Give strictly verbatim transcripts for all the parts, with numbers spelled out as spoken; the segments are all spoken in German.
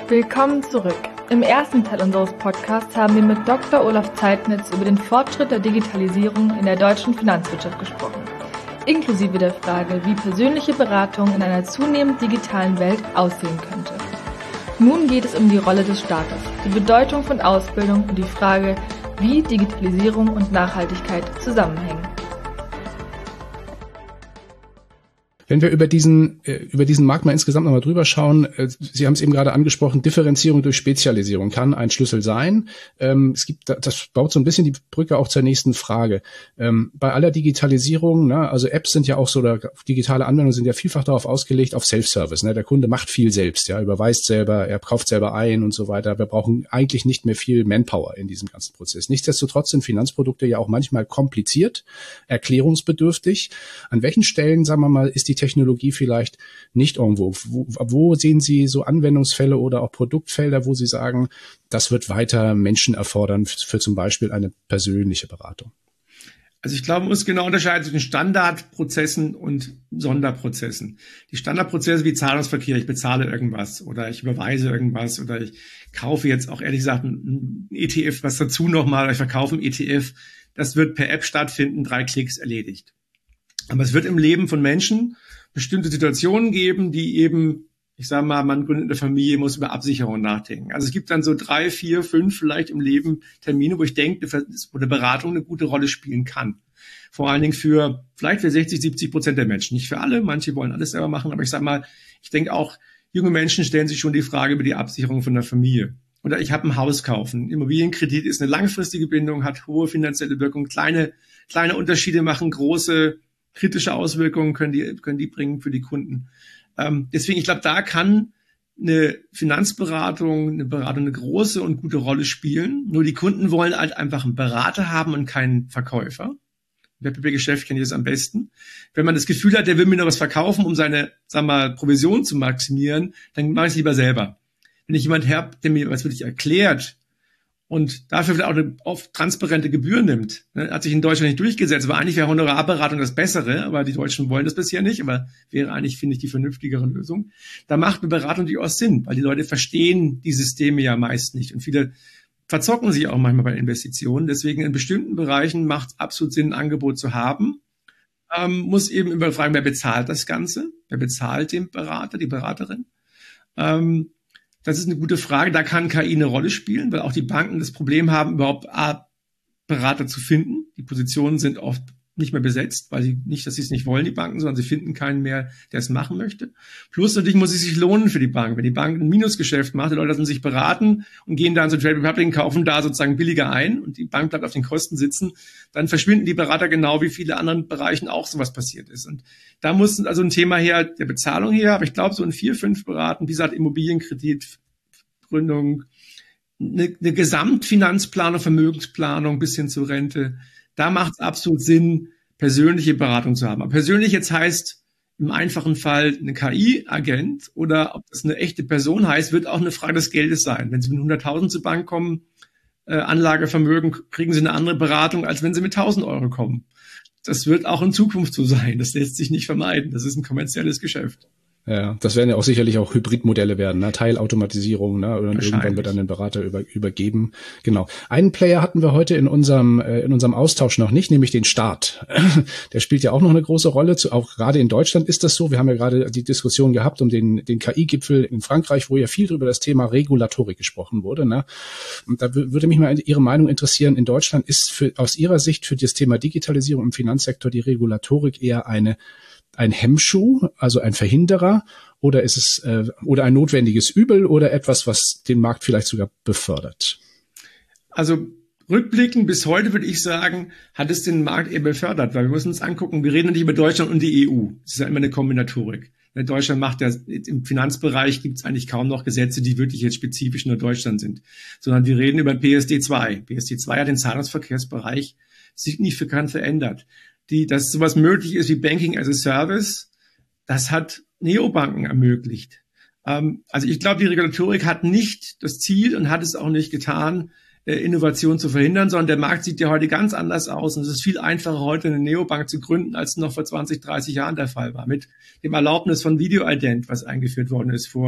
Willkommen zurück. Im ersten Teil unseres Podcasts haben wir mit Doktor Olaf Zeitnitz über den Fortschritt der Digitalisierung in der deutschen Finanzwirtschaft gesprochen, inklusive der Frage, wie persönliche Beratung in einer zunehmend digitalen Welt aussehen könnte. Nun geht es um die Rolle des Staates, die Bedeutung von Ausbildung und die Frage, wie Digitalisierung und Nachhaltigkeit zusammenhängen. Wenn wir über diesen über diesen Markt mal insgesamt nochmal drüber schauen, Sie haben es eben gerade angesprochen, Differenzierung durch Spezialisierung kann ein Schlüssel sein. Es gibt, das baut so ein bisschen die Brücke auch zur nächsten Frage. Bei aller Digitalisierung, ne, also Apps sind ja auch so, oder digitale Anwendungen sind ja vielfach darauf ausgelegt, auf Self-Service. Ne? Der Kunde macht viel selbst, ja, überweist selber, er kauft selber ein und so weiter. Wir brauchen eigentlich nicht mehr viel Manpower in diesem ganzen Prozess. Nichtsdestotrotz sind Finanzprodukte ja auch manchmal kompliziert, erklärungsbedürftig. An welchen Stellen, sagen wir mal, ist die Technologie vielleicht nicht irgendwo? Wo, wo sehen Sie so Anwendungsfälle oder auch Produktfelder, wo Sie sagen, das wird weiter Menschen erfordern für zum Beispiel eine persönliche Beratung? Also ich glaube, man muss genau unterscheiden zwischen Standardprozessen und Sonderprozessen. Die Standardprozesse wie Zahlungsverkehr, ich bezahle irgendwas oder ich überweise irgendwas oder ich kaufe jetzt auch ehrlich gesagt ein E T F, was dazu nochmal, oder ich verkaufe ein E T F, das wird per App stattfinden, drei Klicks erledigt. Aber es wird im Leben von Menschen bestimmte Situationen geben, die eben, ich sage mal, man gründet eine Familie, muss über Absicherung nachdenken. Also es gibt dann so drei, vier, fünf vielleicht im Leben Termine, wo ich denke, wo eine Beratung eine gute Rolle spielen kann. Vor allen Dingen für, vielleicht für sechzig, siebzig Prozent der Menschen. Nicht für alle, manche wollen alles selber machen, aber ich sage mal, ich denke auch, junge Menschen stellen sich schon die Frage über die Absicherung von der Familie. Oder ich habe ein Haus kaufen. Immobilienkredit ist eine langfristige Bindung, hat hohe finanzielle Wirkung. Kleine, kleine Unterschiede machen große kritische Auswirkungen können die, können die bringen für die Kunden. Ähm, deswegen, ich glaube, da kann eine Finanzberatung, eine Beratung eine große und gute Rolle spielen. Nur die Kunden wollen halt einfach einen Berater haben und keinen Verkäufer. Im Wertpapiergeschäft kenne ich das am besten. Wenn man das Gefühl hat, der will mir noch was verkaufen, um seine, sagen wir mal, Provision zu maximieren, dann mache ich es lieber selber. Wenn ich jemand habe, der mir was wirklich erklärt, und dafür auch eine oft transparente Gebühr nimmt. Hat sich in Deutschland nicht durchgesetzt, aber eigentlich wäre Honorarberatung das Bessere, aber die Deutschen wollen das bisher nicht, aber wäre eigentlich, finde ich, die vernünftigere Lösung. Da macht eine Beratung durchaus Sinn, weil die Leute verstehen die Systeme ja meist nicht und viele verzocken sich auch manchmal bei Investitionen. Deswegen in bestimmten Bereichen macht es absolut Sinn, ein Angebot zu haben. Ähm, muss eben überfragen, wer bezahlt das Ganze? Wer bezahlt den Berater, die Beraterin? Ähm, Das ist eine gute Frage. Da kann K I eine Rolle spielen, weil auch die Banken das Problem haben, überhaupt A, Berater zu finden. Die Positionen sind oft nicht mehr besetzt, weil sie nicht, dass sie es nicht wollen, die Banken, sondern sie finden keinen mehr, der es machen möchte. Plus natürlich muss es sich lohnen für die Bank. Wenn die Bank ein Minusgeschäft macht, die Leute lassen sich beraten und gehen dann zu Trade Republic, kaufen da sozusagen billiger ein und die Bank bleibt auf den Kosten sitzen, dann verschwinden die Berater genau wie viele anderen Bereichen auch sowas passiert ist. Und da muss also ein Thema her, der Bezahlung her, aber ich glaube so in vier, fünf Beraten, wie gesagt, Immobilienkredit, Gründung, eine, eine Gesamtfinanzplanung, Vermögensplanung bis hin zur Rente. Da macht es absolut Sinn, persönliche Beratung zu haben. Aber persönlich jetzt heißt im einfachen Fall eine K I-Agent oder ob das eine echte Person heißt, wird auch eine Frage des Geldes sein. Wenn Sie mit hunderttausend zur Bank kommen, äh, Anlagevermögen, kriegen Sie eine andere Beratung, als wenn Sie mit tausend Euro kommen. Das wird auch in Zukunft so sein. Das lässt sich nicht vermeiden. Das ist ein kommerzielles Geschäft. Ja, das werden ja auch sicherlich auch Hybridmodelle werden, ne? Teilautomatisierung, ne? Und irgendwann wird an den Berater über, übergeben. Genau. Einen Player hatten wir heute in unserem äh, in unserem Austausch noch nicht, nämlich den Staat. Der spielt ja auch noch eine große Rolle. Zu, auch gerade in Deutschland ist das so. Wir haben ja gerade die Diskussion gehabt um den den K I-Gipfel in Frankreich, wo ja viel über das Thema Regulatorik gesprochen wurde, ne? Und da w- würde mich mal Ihre Meinung interessieren. In Deutschland ist für, aus Ihrer Sicht für das Thema Digitalisierung im Finanzsektor die Regulatorik eher eine ein Hemmschuh, also ein Verhinderer, oder ist es äh, oder ein notwendiges Übel oder etwas, was den Markt vielleicht sogar befördert? Also rückblickend bis heute würde ich sagen, hat es den Markt eher befördert, weil wir müssen uns angucken, wir reden nicht über Deutschland und die E U. Das ist ja immer eine Kombinatorik. Deutschland macht ja, im Finanzbereich gibt es eigentlich kaum noch Gesetze, die wirklich jetzt spezifisch nur Deutschland sind, sondern wir reden über P S D zwei. P S D zwei hat den Zahlungsverkehrsbereich signifikant verändert. Die, dass sowas möglich ist wie Banking as a Service, das hat Neobanken ermöglicht. Ähm, also ich glaube, die Regulatorik hat nicht das Ziel und hat es auch nicht getan, äh, Innovation zu verhindern, sondern der Markt sieht ja heute ganz anders aus und es ist viel einfacher, heute eine Neobank zu gründen, als noch vor zwanzig, dreißig Jahren der Fall war. Mit dem Erlaubnis von Videoident, was eingeführt worden ist vor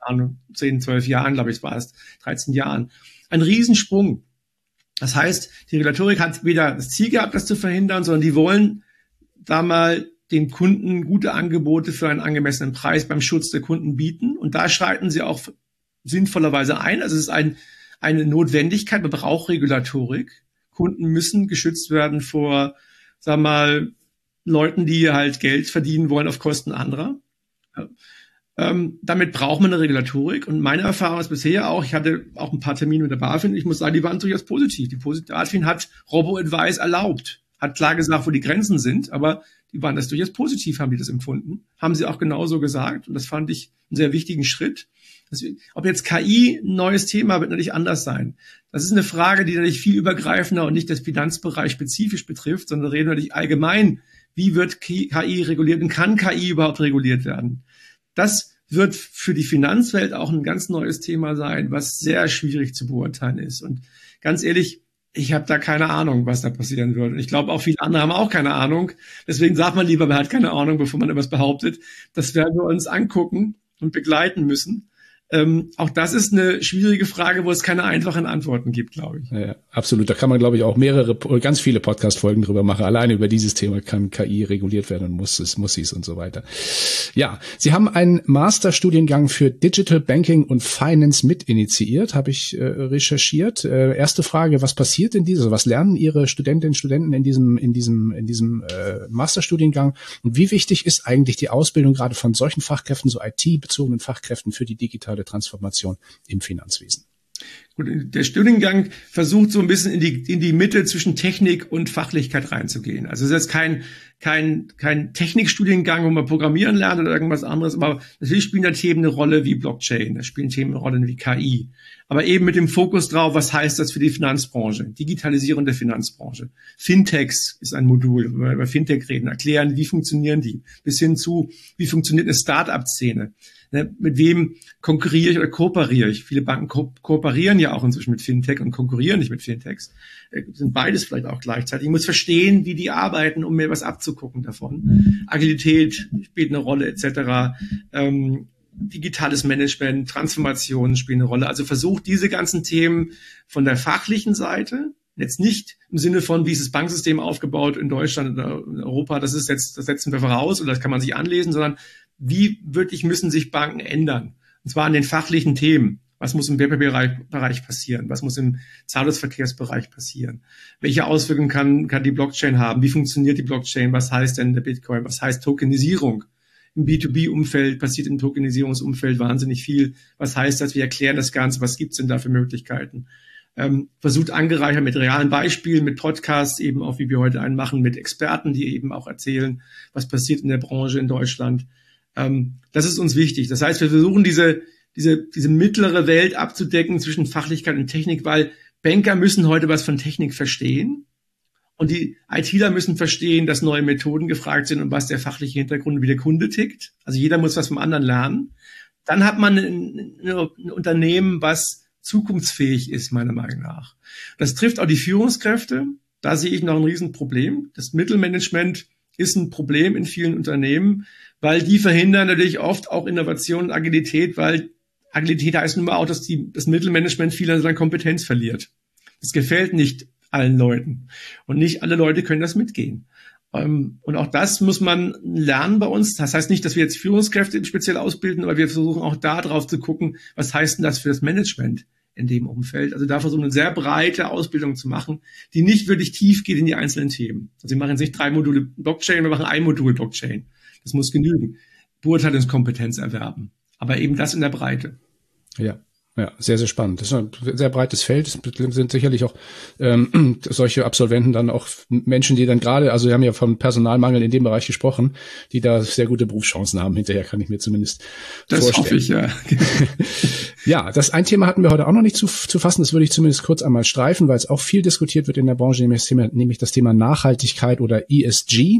Ahnung, zehn, zwölf Jahren, glaube ich, war es, dreizehn Jahren. Ein Riesensprung. Das heißt, die Regulatorik hat weder das Ziel gehabt, das zu verhindern, sondern die wollen da mal den Kunden gute Angebote für einen angemessenen Preis beim Schutz der Kunden bieten. Und da schreiten sie auch sinnvollerweise ein. Also es ist ein, eine Notwendigkeit, man braucht Regulatorik. Kunden müssen geschützt werden vor, sag mal, Leuten, die halt Geld verdienen wollen auf Kosten anderer. Ja. Ähm, damit braucht man eine Regulatorik. Und meine Erfahrung ist bisher auch, ich hatte auch ein paar Termine mit der BaFin, ich muss sagen, die waren durchaus positiv. Die BaFin hat Robo-Advice erlaubt, hat klar gesagt, wo die Grenzen sind, aber die waren das durchaus positiv, haben die das empfunden. Haben sie auch genauso gesagt. Und das fand ich einen sehr wichtigen Schritt. Deswegen, ob jetzt K I ein neues Thema wird natürlich anders sein. Das ist eine Frage, die natürlich viel übergreifender und nicht das Finanzbereich spezifisch betrifft, sondern reden wir natürlich allgemein, wie wird K I reguliert und kann K I überhaupt reguliert werden? Das wird für die Finanzwelt auch ein ganz neues Thema sein, was sehr schwierig zu beurteilen ist. Und ganz ehrlich, ich habe da keine Ahnung, was da passieren wird. Und ich glaube, auch viele andere haben auch keine Ahnung. Deswegen sagt man lieber, man hat keine Ahnung, bevor man etwas behauptet. Das werden wir uns angucken und begleiten müssen. Ähm, auch das ist eine schwierige Frage, wo es keine einfachen Antworten gibt, glaube ich. Ja, absolut. Da kann man, glaube ich, auch mehrere, ganz viele Podcast-Folgen drüber machen. Alleine über dieses Thema kann K I reguliert werden und muss es, muss es und so weiter. Ja, Sie haben einen Masterstudiengang für Digital Banking und Finance mit initiiert, habe ich äh, recherchiert. Äh, erste Frage, was passiert in dieser, was lernen Ihre Studentinnen und Studenten in diesem, in diesem, in diesem äh, Masterstudiengang? Und wie wichtig ist eigentlich die Ausbildung gerade von solchen Fachkräften, so I T-bezogenen Fachkräften für die digitale Transformation im Finanzwesen? Gut, der Studiengang versucht so ein bisschen in die, in die Mitte zwischen Technik und Fachlichkeit reinzugehen. Also es ist jetzt kein, kein, kein Technikstudiengang, wo man programmieren lernt oder irgendwas anderes, aber natürlich spielen da Themen eine Rolle wie Blockchain, da spielen Themen eine Rolle wie K I. Aber eben mit dem Fokus drauf, was heißt das für die Finanzbranche? Digitalisierung der Finanzbranche. Fintechs ist ein Modul, wenn wir über Fintech reden, erklären, wie funktionieren die, bis hin zu, wie funktioniert eine Start-up-Szene. Mit wem konkurriere ich oder kooperiere ich? Viele Banken ko- kooperieren ja auch inzwischen mit Fintech und konkurrieren nicht mit Fintechs. Sind beides vielleicht auch gleichzeitig. Ich muss verstehen, wie die arbeiten, um mir was abzugucken davon. Agilität spielt eine Rolle et cetera. Ähm, digitales Management, Transformationen spielen eine Rolle. Also versucht diese ganzen Themen von der fachlichen Seite, jetzt nicht im Sinne von, wie ist das Banksystem aufgebaut in Deutschland oder in Europa, das ist jetzt, das setzen wir voraus oder das kann man sich anlesen, sondern wie wirklich müssen sich Banken ändern? Und zwar an den fachlichen Themen. Was muss im Wertpapierbereich passieren? Was muss im Zahlungsverkehrsbereich passieren? Welche Auswirkungen kann, kann die Blockchain haben? Wie funktioniert die Blockchain? Was heißt denn der Bitcoin? Was heißt Tokenisierung? Im B zwei B-Umfeld passiert im Tokenisierungsumfeld wahnsinnig viel. Was heißt das? Wir erklären das Ganze. Was gibt's denn da für Möglichkeiten? Ähm, versucht angereichert mit realen Beispielen, mit Podcasts eben auch, wie wir heute einen machen, mit Experten, die eben auch erzählen, was passiert in der Branche in Deutschland. Ähm, das ist uns wichtig. Das heißt, wir versuchen diese, diese, diese mittlere Welt abzudecken zwischen Fachlichkeit und Technik, weil Banker müssen heute was von Technik verstehen und die ITler müssen verstehen, dass neue Methoden gefragt sind und was der fachliche Hintergrund und wie der Kunde tickt. Also jeder muss was vom anderen lernen. Dann hat man ein, ein Unternehmen, was zukunftsfähig ist, meiner Meinung nach. Das trifft auch die Führungskräfte. Da sehe ich noch ein Riesenproblem. Das Mittelmanagement ist ein Problem in vielen Unternehmen, weil die verhindern natürlich oft auch Innovation und Agilität, weil Agilität heißt nun mal auch, dass die, das Mittelmanagement viel an seiner Kompetenz verliert. Das gefällt nicht allen Leuten. Und nicht alle Leute können das mitgehen. Und auch das muss man lernen bei uns. Das heißt nicht, dass wir jetzt Führungskräfte speziell ausbilden, aber wir versuchen auch da drauf zu gucken, was heißt denn das für das Management in dem Umfeld. Also da versuchen wir eine sehr breite Ausbildung zu machen, die nicht wirklich tief geht in die einzelnen Themen. Also wir machen jetzt nicht drei Module Blockchain, wir machen ein Modul Blockchain. Das muss genügen. Beurteilungskompetenz erwerben. Aber eben das in der Breite. Ja. Ja, sehr, sehr spannend. Das ist ein sehr breites Feld. Es sind sicherlich auch ähm, solche Absolventen dann auch Menschen, die dann gerade, also wir haben ja von Personalmangel in dem Bereich gesprochen, die da sehr gute Berufschancen haben. Hinterher kann ich mir zumindest das vorstellen. Das hoffe ich, ja. Ja, das ein Thema hatten wir heute auch noch nicht zu, zu fassen. Das würde ich zumindest kurz einmal streifen, weil es auch viel diskutiert wird in der Branche, nämlich das Thema, nämlich das Thema Nachhaltigkeit oder E S G.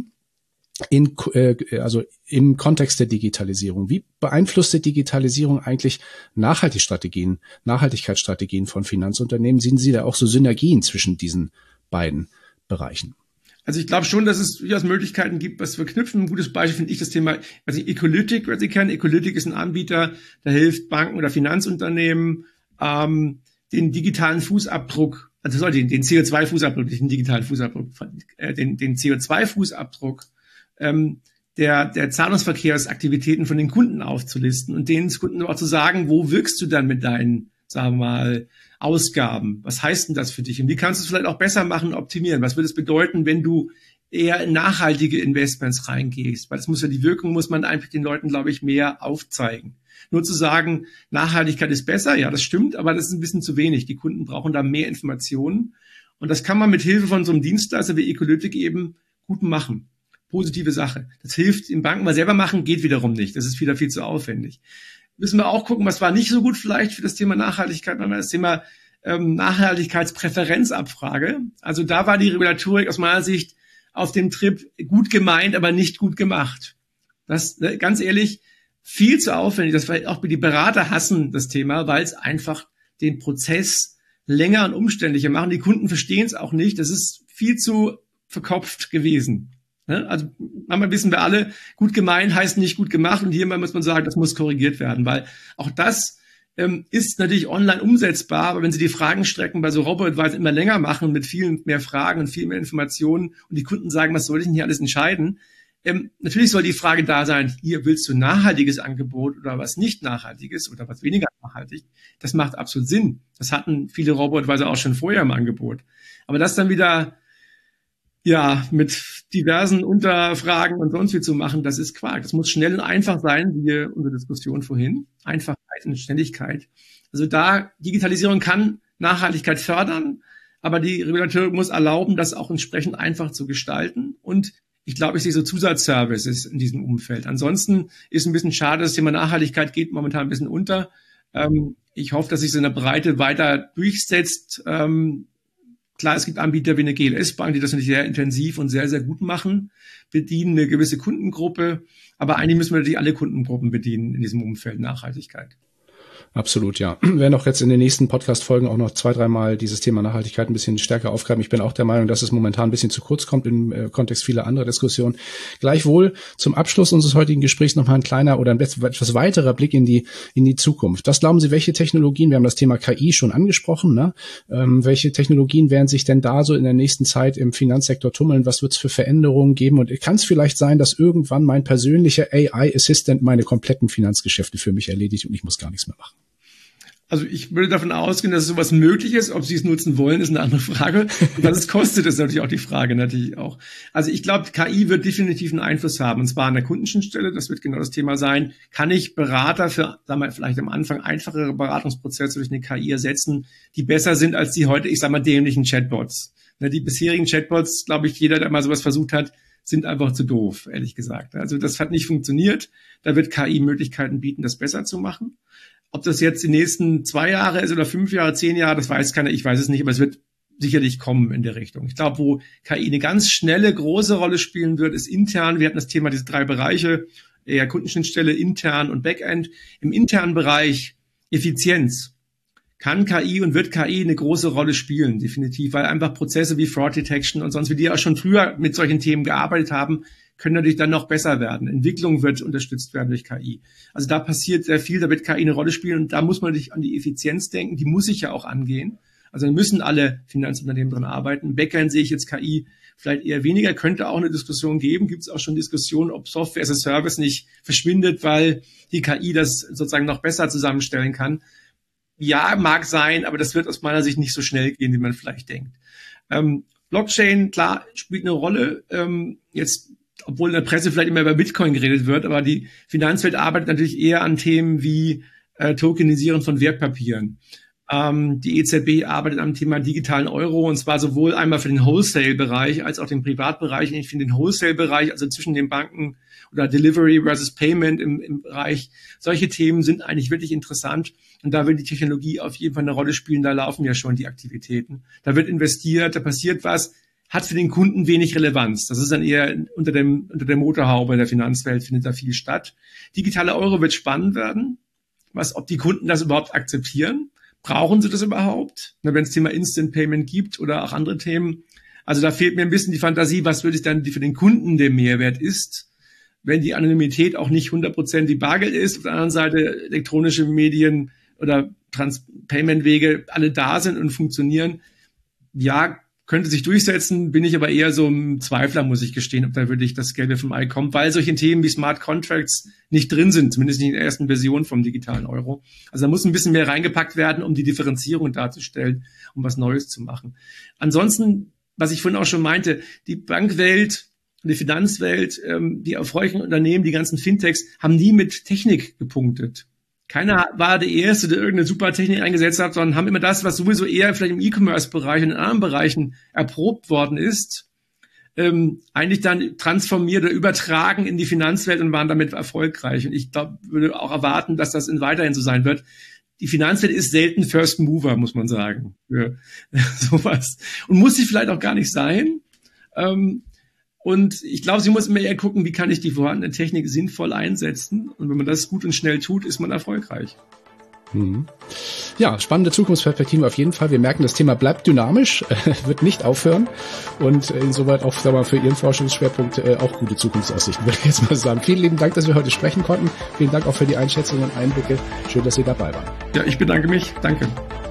In, äh, also im Kontext der Digitalisierung. Wie beeinflusst die Digitalisierung eigentlich Nachhaltigkeitsstrategien, Nachhaltigkeitsstrategien von Finanzunternehmen? Sehen Sie da auch so Synergien zwischen diesen beiden Bereichen? Also ich glaube schon, dass es durchaus Möglichkeiten gibt, was zu verknüpfen. Ein gutes Beispiel finde ich das Thema, also Ecolytic, was Sie kennen. Ecolytic ist ein Anbieter, der hilft Banken oder Finanzunternehmen, ähm, den digitalen Fußabdruck, also sorry, den, den C O zwei Fußabdruck, nicht den digitalen Fußabdruck, äh, den, den C O zwei Fußabdruck ähm, der, der Zahlungsverkehrsaktivitäten von den Kunden aufzulisten und den Kunden auch zu sagen, wo wirkst du dann mit deinen, sagen wir mal, Ausgaben? Was heißt denn das für dich? Und wie kannst du es vielleicht auch besser machen, optimieren? Was würde es bedeuten, wenn du eher in nachhaltige Investments reingehst? Weil das muss ja, die Wirkung muss man einfach den Leuten, glaube ich, mehr aufzeigen. Nur zu sagen, Nachhaltigkeit ist besser, ja, das stimmt, aber das ist ein bisschen zu wenig. Die Kunden brauchen da mehr Informationen. Und das kann man mit Hilfe von so einem Dienstleister wie Ecolytic eben gut machen. Positive Sache. Das hilft im Banken mal selber machen, geht wiederum nicht. Das ist wieder viel zu aufwendig. Müssen wir auch gucken, was war nicht so gut vielleicht für das Thema Nachhaltigkeit, sondern das Thema ähm, Nachhaltigkeitspräferenzabfrage. Also da war die Regulatorik aus meiner Sicht auf dem Trip gut gemeint, aber nicht gut gemacht. Das, ganz ehrlich, viel zu aufwendig. Das war auch die Berater hassen das Thema, weil es einfach den Prozess länger und umständlicher machen. Die Kunden verstehen es auch nicht. Das ist viel zu verkopft gewesen. Also manchmal wissen wir alle, gut gemeint heißt nicht gut gemacht. Und hier muss man sagen, das muss korrigiert werden, weil auch das ähm, ist natürlich online umsetzbar. Aber wenn Sie die Fragenstrecken bei so Robo-Advisor immer länger machen mit vielen mehr Fragen und viel mehr Informationen und die Kunden sagen, was soll ich denn hier alles entscheiden? Ähm, natürlich soll die Frage da sein, hier willst du ein nachhaltiges Angebot oder was nicht nachhaltiges oder was weniger nachhaltig. Das macht absolut Sinn. Das hatten viele Robo-Advisor auch schon vorher im Angebot. Aber das dann wieder ja, mit diversen Unterfragen und sonst wie zu machen, das ist Quark. Das muss schnell und einfach sein, wie unsere Diskussion vorhin. Einfachheit und Schnelligkeit. Also da, Digitalisierung kann Nachhaltigkeit fördern, aber die Regulatorik muss erlauben, das auch entsprechend einfach zu gestalten. Und ich glaube, ich sehe so Zusatzservices in diesem Umfeld. Ansonsten ist ein bisschen schade, das Thema Nachhaltigkeit geht momentan ein bisschen unter. Ähm, ich hoffe, dass sich so in der Breite weiter durchsetzt. Ähm, Klar, es gibt Anbieter wie eine G L S-Bank, die das natürlich sehr intensiv und sehr, sehr gut machen, bedienen eine gewisse Kundengruppe. Aber eigentlich müssen wir natürlich alle Kundengruppen bedienen in diesem Umfeld Nachhaltigkeit. Absolut, ja. Wir werden auch jetzt in den nächsten Podcast-Folgen auch noch zwei, dreimal dieses Thema Nachhaltigkeit ein bisschen stärker aufgreifen. Ich bin auch der Meinung, dass es momentan ein bisschen zu kurz kommt im äh, Kontext vieler anderer Diskussionen. Gleichwohl zum Abschluss unseres heutigen Gesprächs nochmal ein kleiner oder ein etwas weiterer Blick in die in die Zukunft. Was glauben Sie, welche Technologien, wir haben das Thema K I schon angesprochen, ne? Ähm, welche Technologien werden sich denn da so in der nächsten Zeit im Finanzsektor tummeln? Was wird es für Veränderungen geben? Und kann es vielleicht sein, dass irgendwann mein persönlicher A I-Assistant meine kompletten Finanzgeschäfte für mich erledigt und ich muss gar nichts mehr machen? Also ich würde davon ausgehen, dass sowas möglich ist. Ob Sie es nutzen wollen, ist eine andere Frage. Und was es kostet, ist natürlich auch die Frage natürlich auch. Also ich glaube, K I wird definitiv einen Einfluss haben, und zwar an der Kundenschnittstelle. Das wird genau das Thema sein. Kann ich Berater für, sagen wir, vielleicht am Anfang einfachere Beratungsprozesse durch eine K I ersetzen, die besser sind als die heute, ich sage mal, dämlichen Chatbots. Die bisherigen Chatbots, glaube ich, jeder, der mal sowas versucht hat, sind einfach zu doof, ehrlich gesagt. Also das hat nicht funktioniert. Da wird K I Möglichkeiten bieten, das besser zu machen. Ob das jetzt die nächsten zwei Jahre ist oder fünf Jahre, zehn Jahre, das weiß keiner, ich weiß es nicht, aber es wird sicherlich kommen in der Richtung. Ich glaube, wo K I eine ganz schnelle, große Rolle spielen wird, ist intern. Wir hatten das Thema, diese drei Bereiche, eher Kundenschnittstelle, intern und Backend. Im internen Bereich Effizienz kann K I und wird K I eine große Rolle spielen, definitiv, weil einfach Prozesse wie Fraud Detection und sonst, wie die auch schon früher mit solchen Themen gearbeitet haben, können natürlich dann noch besser werden. Entwicklung wird unterstützt werden durch K I. Also da passiert sehr viel, da wird K I eine Rolle spielen und da muss man sich an die Effizienz denken, die muss sich ja auch angehen. Also da müssen alle Finanzunternehmen dran arbeiten. Im Backend sehe ich jetzt K I vielleicht eher weniger, könnte auch eine Diskussion geben, gibt es auch schon Diskussionen, ob Software as a Service nicht verschwindet, weil die K I das sozusagen noch besser zusammenstellen kann. Ja, mag sein, aber das wird aus meiner Sicht nicht so schnell gehen, wie man vielleicht denkt. Ähm, Blockchain, klar, spielt eine Rolle. Ähm, jetzt obwohl in der Presse vielleicht immer über Bitcoin geredet wird, aber die Finanzwelt arbeitet natürlich eher an Themen wie äh, Tokenisierung von Wertpapieren. Ähm, die E Z B arbeitet am Thema digitalen Euro, und zwar sowohl einmal für den Wholesale-Bereich als auch den Privatbereich. Ich finde den Wholesale-Bereich, also zwischen den Banken oder Delivery versus Payment im, im Bereich, solche Themen sind eigentlich wirklich interessant. Und da wird die Technologie auf jeden Fall eine Rolle spielen. Da laufen ja schon die Aktivitäten. Da wird investiert, da passiert was. Hat für den Kunden wenig Relevanz. Das ist dann eher unter dem, unter der Motorhaube der Finanzwelt findet da viel statt. Digitale Euro wird spannend werden. Was, ob die Kunden das überhaupt akzeptieren? Brauchen sie das überhaupt? Wenn es Thema Instant Payment gibt oder auch andere Themen. Also da fehlt mir ein bisschen die Fantasie, was würde es dann für den Kunden der Mehrwert ist, wenn die Anonymität auch nicht hundert Prozent wie Bargeld ist, auf der anderen Seite elektronische Medien oder Trans-Payment-Wege alle da sind und funktionieren. Ja, könnte sich durchsetzen, bin ich aber eher so ein Zweifler, muss ich gestehen, ob da wirklich das Gelbe vom Ei kommt, weil solche Themen wie Smart Contracts nicht drin sind, zumindest nicht in der ersten Version vom digitalen Euro. Also da muss ein bisschen mehr reingepackt werden, um die Differenzierung darzustellen, um was Neues zu machen. Ansonsten, was ich vorhin auch schon meinte, die Bankwelt, die Finanzwelt, die erfolgreichen Unternehmen, die ganzen Fintechs, haben nie mit Technik gepunktet. Keiner war der Erste, der irgendeine super Technik eingesetzt hat, sondern haben immer das, was sowieso eher vielleicht im E-Commerce-Bereich und in anderen Bereichen erprobt worden ist, ähm, eigentlich dann transformiert oder übertragen in die Finanzwelt und waren damit erfolgreich. Und ich glaub, würde auch erwarten, dass das in weiterhin so sein wird. Die Finanzwelt ist selten First Mover, muss man sagen, für sowas. Und muss sie vielleicht auch gar nicht sein. Ähm, Und ich glaube, sie muss immer eher gucken, wie kann ich die vorhandene Technik sinnvoll einsetzen. Und wenn man das gut und schnell tut, ist man erfolgreich. Mhm. Ja, spannende Zukunftsperspektiven auf jeden Fall. Wir merken, das Thema bleibt dynamisch, wird nicht aufhören. Und insoweit auch sagen wir mal, für Ihren Forschungsschwerpunkt auch gute Zukunftsaussichten, würde ich jetzt mal sagen. Vielen lieben Dank, dass wir heute sprechen konnten. Vielen Dank auch für die Einschätzungen und Einblicke. Schön, dass Sie dabei waren. Ja, ich bedanke mich. Danke.